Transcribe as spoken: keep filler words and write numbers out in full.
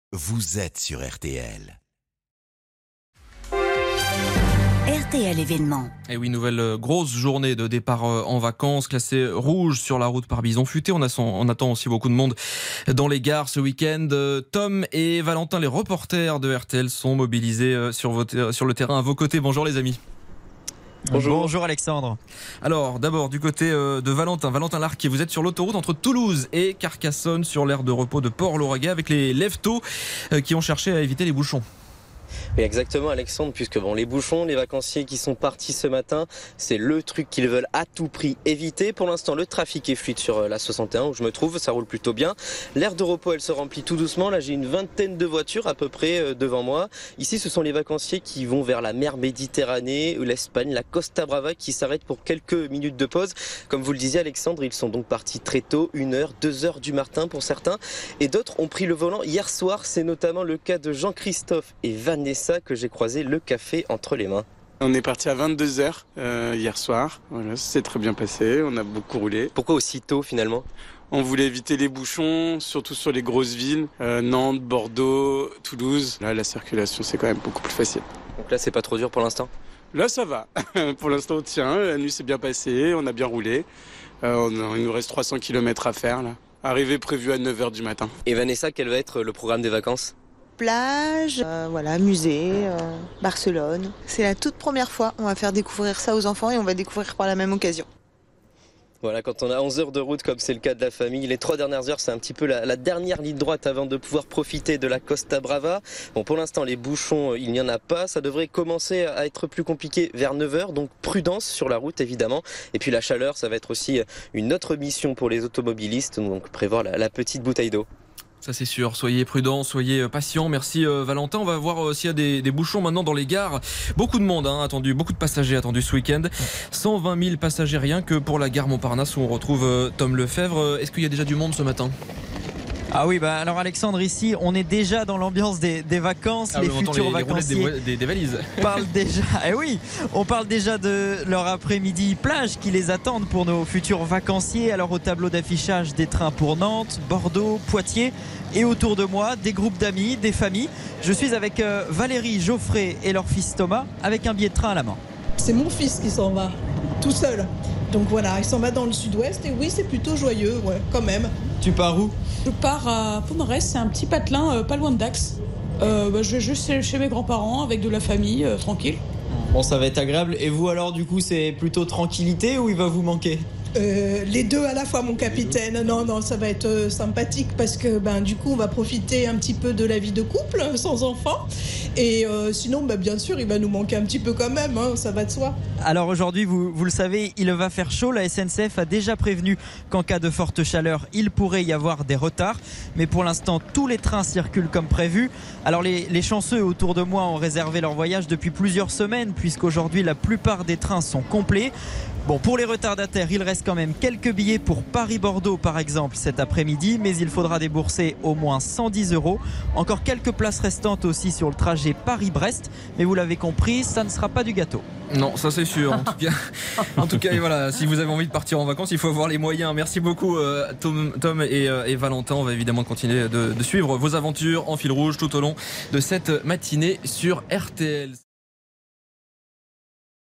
vous êtes sur R T L. R T L événement. Et oui, nouvelle euh, grosse journée de départ euh, en vacances, classée rouge sur la route par Bison Futé. On, a son, on attend aussi beaucoup de monde dans les gares ce week-end. Euh, Tom et Valentin, les reporters de R T L, sont mobilisés euh, sur, vos, sur le terrain à vos côtés. Bonjour les amis. Bonjour. Bonjour Alexandre. Alors d'abord du côté euh, de Valentin, Valentin Larquier, vous êtes sur l'autoroute entre Toulouse et Carcassonne sur l'aire de repos de Port-Lauraguais avec les lève-tôt euh, qui ont cherché à éviter les bouchons. Oui, exactement Alexandre, puisque bon, les bouchons, les vacanciers qui sont partis ce matin, c'est le truc qu'ils veulent à tout prix éviter. Pour l'instant, le trafic est fluide sur la soixante et un où je me trouve, ça roule plutôt bien. L'aire de repos, elle se remplit tout doucement. Là, j'ai une vingtaine de voitures à peu près devant moi. Ici, ce sont les vacanciers qui vont vers la mer Méditerranée, l'Espagne, la Costa Brava, qui s'arrêtent pour quelques minutes de pause. Comme vous le disiez Alexandre, ils sont donc partis très tôt, une heure, deux heures du matin pour certains. Et d'autres ont pris le volant hier soir. C'est notamment le cas de Jean-Christophe et Vanessa que j'ai croisé le café entre les mains. On est parti à vingt-deux heures euh, hier soir, voilà, ça s'est très bien passé, on a beaucoup roulé. Pourquoi aussi tôt finalement ? On voulait éviter les bouchons, surtout sur les grosses villes, euh, Nantes, Bordeaux, Toulouse. Là, la circulation, c'est quand même beaucoup plus facile. Donc là, c'est pas trop dur pour l'instant ? Là, ça va. Pour l'instant, on tient, la nuit s'est bien passée, on a bien roulé. Euh, on a, il nous reste trois cents kilomètres à faire, là. Arrivée prévue à neuf heures du matin. Et Vanessa, quel va être le programme des vacances ? Plage, euh, voilà, musée, euh, Barcelone. C'est la toute première fois, on va faire découvrir ça aux enfants et on va découvrir par la même occasion. Voilà, quand on a onze heures de route, comme c'est le cas de la famille, les trois dernières heures, c'est un petit peu la, la dernière ligne droite avant de pouvoir profiter de la Costa Brava. Bon, pour l'instant, les bouchons, il n'y en a pas. Ça devrait commencer à être plus compliqué vers neuf heures, donc prudence sur la route, évidemment. Et puis la chaleur, ça va être aussi une autre mission pour les automobilistes, donc prévoir la, la petite bouteille d'eau. Ça c'est sûr, soyez prudents, soyez patients. Merci euh, Valentin. On va voir euh, s'il y a des, des bouchons maintenant dans les gares. Beaucoup de monde hein, attendu, beaucoup de passagers attendus ce week-end. cent vingt mille passagers rien que pour la gare Montparnasse où on retrouve euh, Tom Lefebvre. Est-ce qu'il y a déjà du monde ce matin ? Ah oui, bah alors Alexandre, ici, on est déjà dans l'ambiance des, des vacances. Ah, les oui, futurs les, vacanciers les des, des, des valises. Parlent déjà. Eh oui, on parle déjà de leur après-midi plage qui les attendent pour nos futurs vacanciers. Alors au tableau d'affichage des trains pour Nantes, Bordeaux, Poitiers et autour de moi des groupes d'amis, des familles. Je suis avec euh, Valérie, Geoffrey et leur fils Thomas avec un billet de train à la main. C'est mon fils qui s'en va, tout seul. Donc voilà, il s'en va dans le sud-ouest et oui, c'est plutôt joyeux, ouais, quand même. Tu pars où ? Je pars à Pomarès, c'est un petit patelin euh, pas loin de Dax. Euh, bah, je vais juste chez mes grands-parents avec de la famille, euh, tranquille. Bon, ça va être agréable. Et vous alors, du coup, c'est plutôt tranquillité ou il va vous manquer ? Euh, les deux à la fois, mon capitaine. Non, non, ça va être euh, sympathique parce que ben, du coup, on va profiter un petit peu de la vie de couple sans enfant. Et euh, sinon, ben, bien sûr, il va nous manquer un petit peu quand même, hein, ça va de soi. Alors aujourd'hui, vous, vous le savez, il va faire chaud. La S N C F a déjà prévenu qu'en cas de forte chaleur, il pourrait y avoir des retards. Mais pour l'instant, tous les trains circulent comme prévu. Alors les, les chanceux autour de moi ont réservé leur voyage depuis plusieurs semaines puisqu'aujourd'hui, la plupart des trains sont complets. Bon, pour les retardataires, il reste quand même quelques billets pour Paris-Bordeaux par exemple cet après-midi, mais il faudra débourser au moins cent dix euros. Encore quelques places restantes aussi sur le trajet Paris-Brest, mais vous l'avez compris, ça ne sera pas du gâteau. Non, ça c'est sûr. En tout cas, en tout cas, et voilà, si vous avez envie de partir en vacances, il faut avoir les moyens. Merci beaucoup euh, Tom, Tom et, euh, et Valentin. On va évidemment continuer de, de suivre vos aventures en fil rouge tout au long de cette matinée sur R T L.